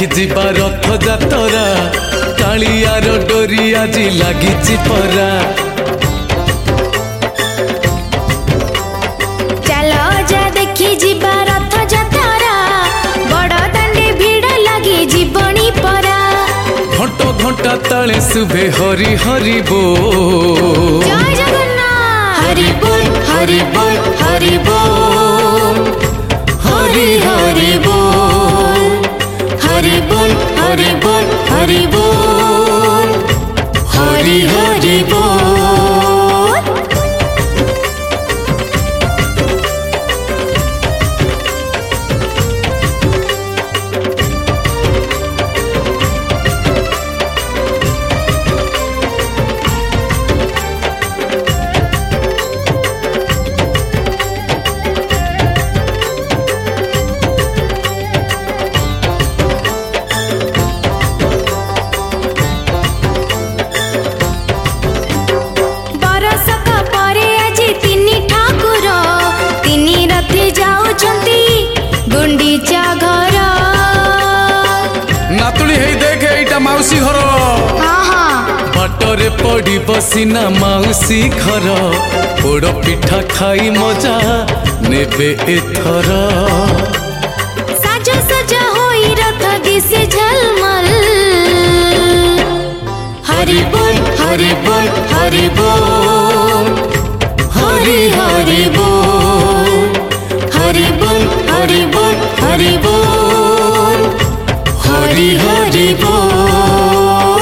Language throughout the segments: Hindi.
देखी जीवा रथ जातरा कालियार डोरी आज लागिची परा। चलो जा देखी जीवा रथ जातरा बड़ दांडे भीड़ लगी जीवनी परा। घंटा घंटा तले सुबे हरि हरि बोल जय जगन्नाथ हरि बोल हरि बोल हरि बोल हरि हरि बोल हरि बोल हरि बोल हरि बोल हरि हरि बोल। नातुणी हे देखे एटा माउसी घर बाटरे पड़ी बसिना माउसी घर पोड़ पिठा खाई मजा नेबे एथर। साजा साजा होई रथ दिसे झलमल हरि बोल हरि बोल हरि बोल हरि हरि बोल हरि बोल हरि बोल हरि बोल हरि हरि बोल।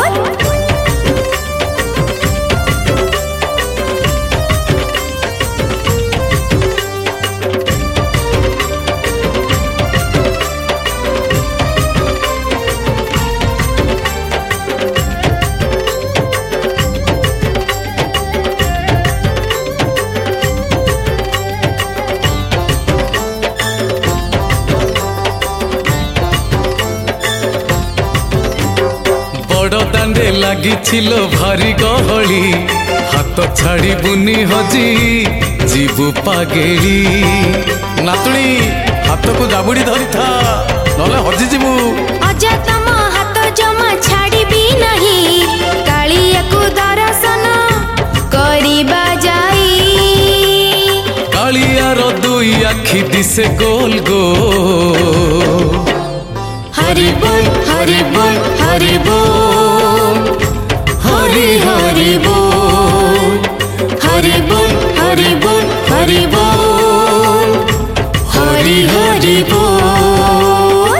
दांडे लगी भारी गहली हाथ छाड़ी बुनी हजी जीवु पागेली। नातुणी हाथ को जाबुड़ी धरी था नले हजी जीवु। अजा तम हाथ जमा छाड़ी भी नहीं कालिया को दर्शन करिबा जाई। कालिया रो दुई आखि दिसे गोल गोल हरि बोल हरि बोल हरि बोल हरि हरि बोल हरि बोल हरि बोल हरि बोल हरि हरि बोल।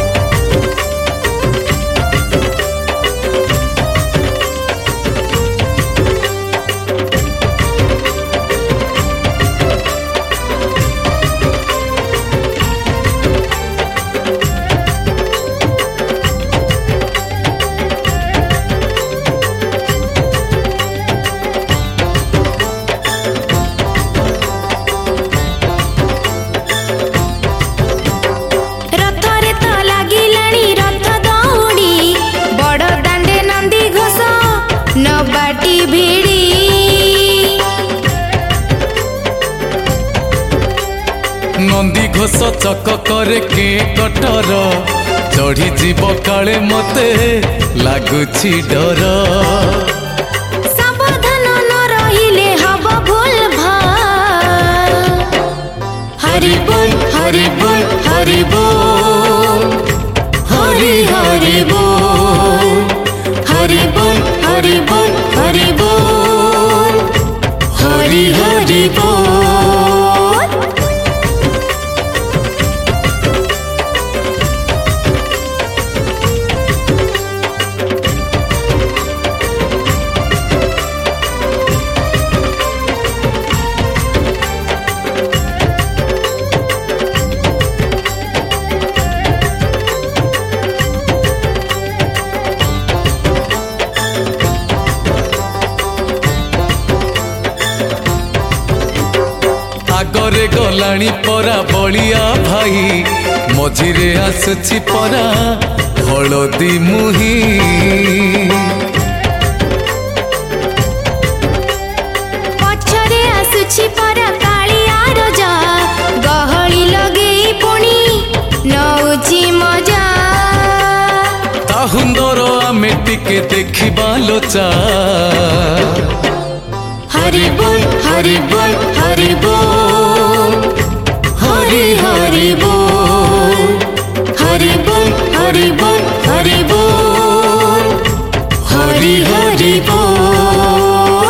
नंदी घोष चक करे के कटर चढ़ी जीव काले मते लागुछि डर। सावधान न रहिले हब भूल भाल हरि बोल हरि बोल हरि बोल हरि हरि बोल हरि बोल हरि बोल हरि बोल हरि हरि बोल। आगरे गलाणी परा बलिया भाई मझिरे आसुछि परा हलदी मुही। पछरे आसुछि परा कालिया रजा गहली लगेई पुणी नौची मजा। टिके देखिबा लोचा हरि बोल हरि बोल हरि बोल हरि हरि बोल हरि बोल हरि बोल हरि बोल हरि हरि बोल।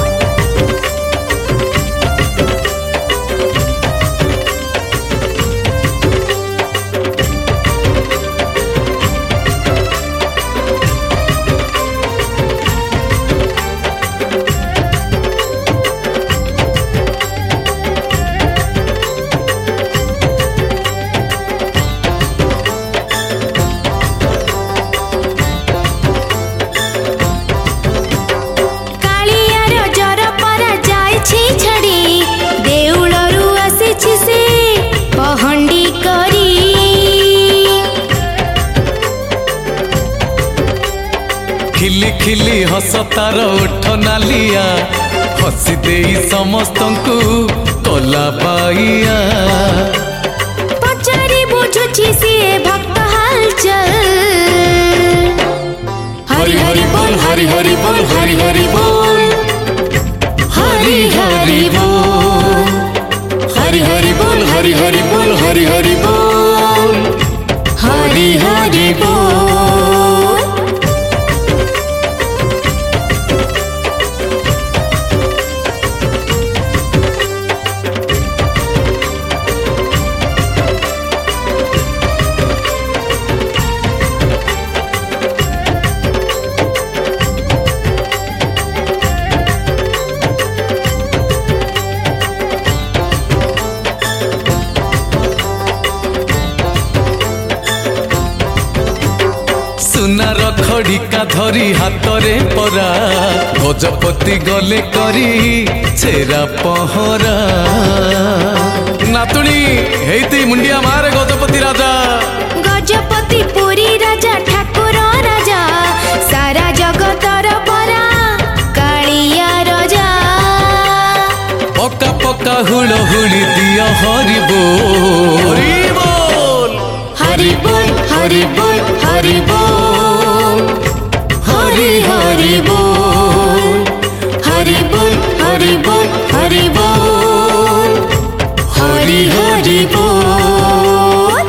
खिली खिली हस तार उठ नालिया हसी दे समस्त को कला बाइया पचारी बुझुछि से भक्त हालचल हरि हरि बोल हरि हरि बोल हरि हरि बोल हरि हरि बोल हरि हरि बोल हरि हरि बोल हरि हरि बोल हरि हरि बोल। सुनार खड़िका धरी हातरे परा गजपति गले करी छेरा पहरा नातुणी हेती मुंडिया मारे गजपति राजा गजपति पुरी राजा ठाकुर राजा सारा जगतर परा कालिया राजा पका पका हुड़ हुड़ी दिया हरि बोल हरि बोल हरि बोल हरि बोल हरि बोल हरि हरि बोल हरि बोल हरि बोल हरि बोल हरि हरि बोल।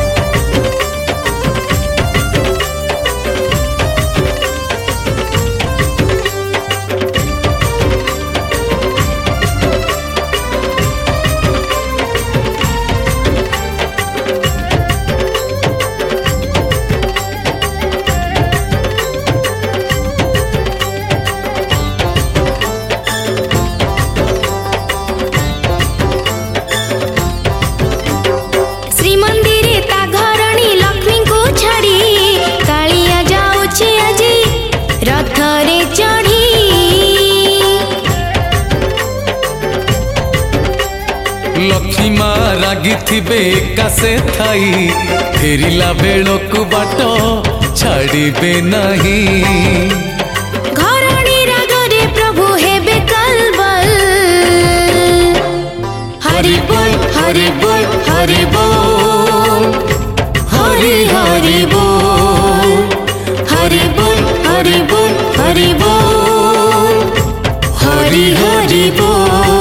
लक्ष्मी माँ रागी थिबे कासे थाई फेरिला बेलकु बाट छाड़िबे नहीं घरणी रागरे प्रभु हेबे कलबल हरि बोल हरि बोल हरि बोल हरि हरि बोल हरि बोल हरि बोल हरि बोल हरि हरि बोल।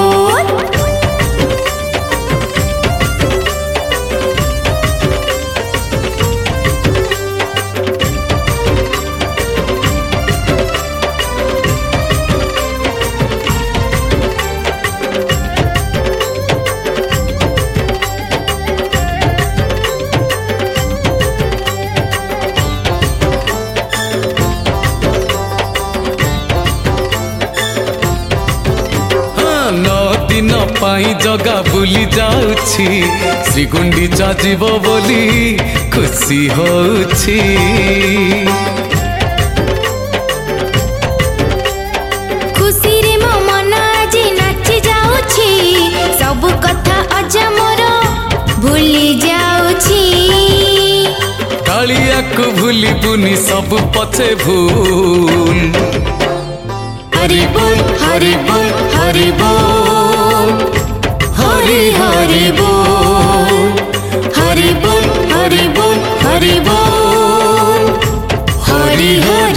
दिन पाई जगा बुली जाउछि श्री गुंडीचा जीव बोली खुशी होछि खुशी रे मो मन आज नाची जाउछि सब कथा अजा मोर भूली जाउछि कालिया को भूली बुनी सब पछे भूल हरि बोल हरि बोल हरि बोल हरि हरि बोल हरि बोल हरि बोल हरि बोल हरि हरि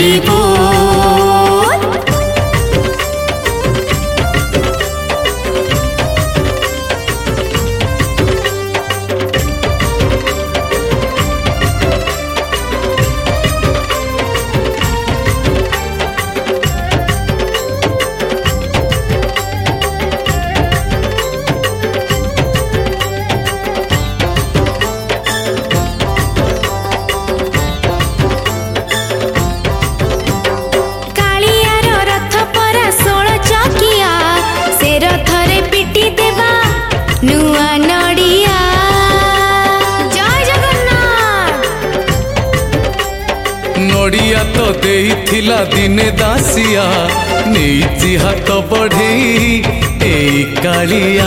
दिने दासिया नहीं हाथ बढ़े ए कालिया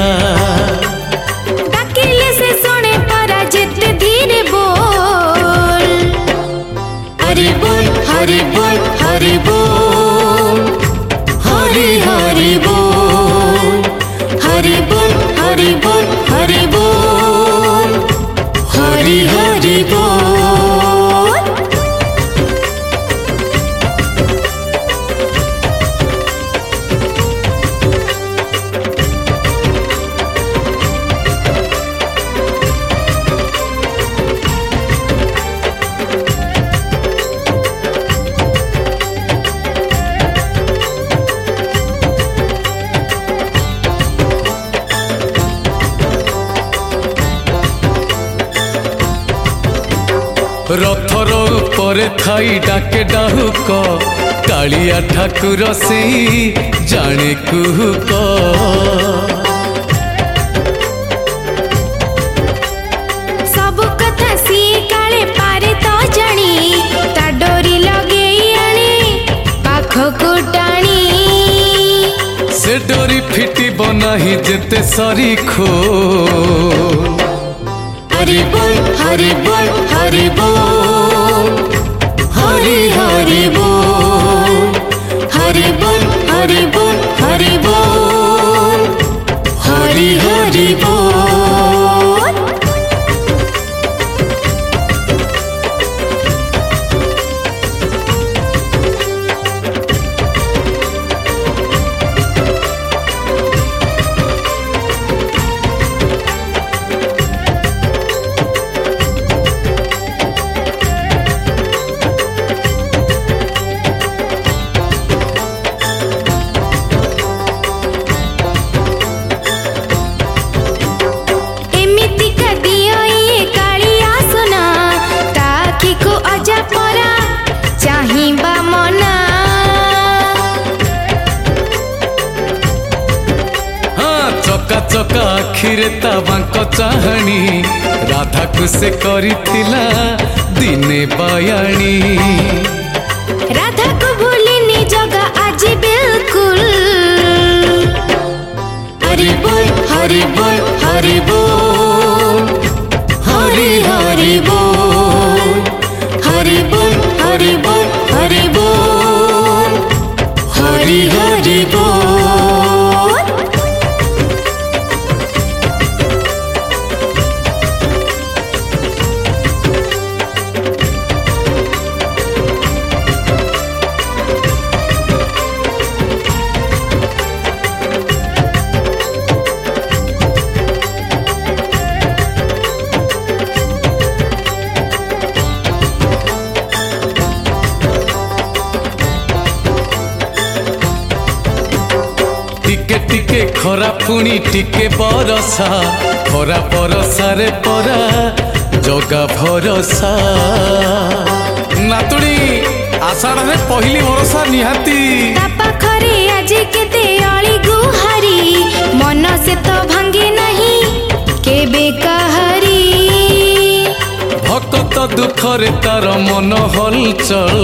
डाकिले से सुने परा जिते धीरे बोल हरि बोल हरि बोल हरि बोल हरि हरि बोल हरि बोल हरि बोल हरि बोल हरि हरि बोल। रथर ऊपर थाई डाके डाहुक कालिया ठाकुर से जाने कुहुक सब कथा सी काले पारे तो जानी ता डोरी लगे आनी पाखको टाणी से डोरी फिटिब नाही जेते सरी खो हरि बोल हरि बोल हरि बोल हरि हरि बोल हरि बोल हरि बोल हरि बोल हरि हरि बोल। चका चका आखिरे ता बांक चाहणी राधा को से करिथिला दिने बयानी राधा को भूलिनी जगा आज बिल्कुल हरि बोल हरि बोल हरि बोल हरि हरि बोल हरि बोल हरि बोल हरि बोल हरि हरि बोल। टिके टिके खरा पुणी टिके बरसा खरा बरसा रे परा जगा भरसा नातुणी आषाढ़ रे पहली बरसा निहाती ता पाखरे आज केते अली गुहारी मन से तो भांगे नहीं केबे कहरी भक्त दुखरे तार मन हलचल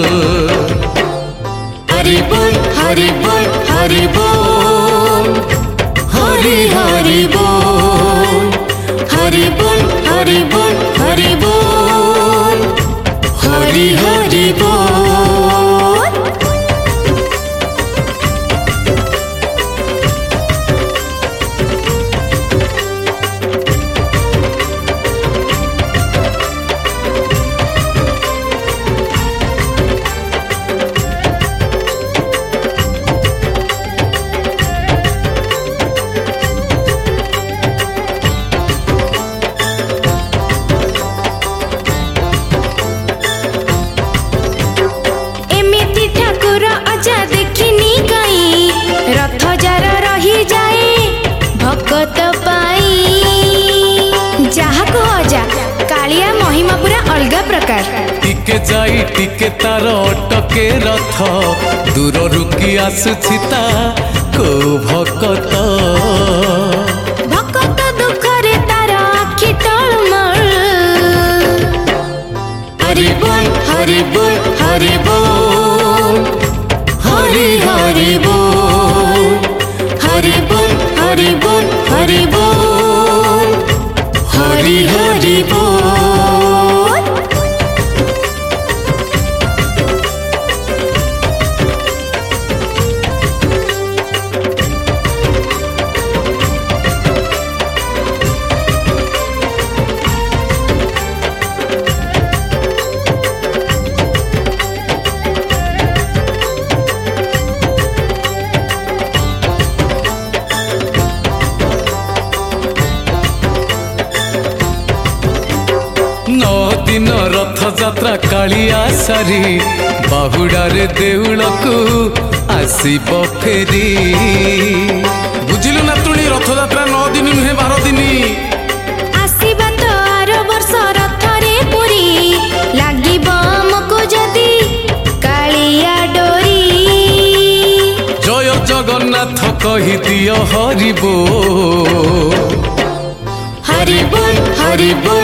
हरि बोल हरि बोल हरि बोल हरि हरि बोल हरि बोल हरि बोल हरि बोल हरि हरि बोल। भगत पाई जहा को अजा कालिया महिमा पूरा अलग प्रकार टिके जाई टिके तार अटके रथ दूर रुकी आसुछि ता को भगत भगत दुखरे तार आखि टळमळ हरि बोल हरि बोल हरि बोल ଯାତ୍ରା କାଳିଆ ସାରି ବାହୁଡାରେ ଦେଉଳକୁ ଆସିବ ଫେରି। ବୁଝିଲୁ ନାତୁଣୀ, ରଥଯାତ୍ରା 9 ଦିନ ନୁହେଁ 12 ଦିନ। ଆସିବା ତ ଆର ବର୍ଷ ରଥରେ ପୁରୀ, ଲାଗିବ ଆମକୁ ଯଦି କାଳିଆ ଡୋରି। ଜୟ ଜଗନ୍ନାଥ କହିଦିଅ ହରି ବୋଲ, ହରି ବୋଲ ହରି ବୋଲ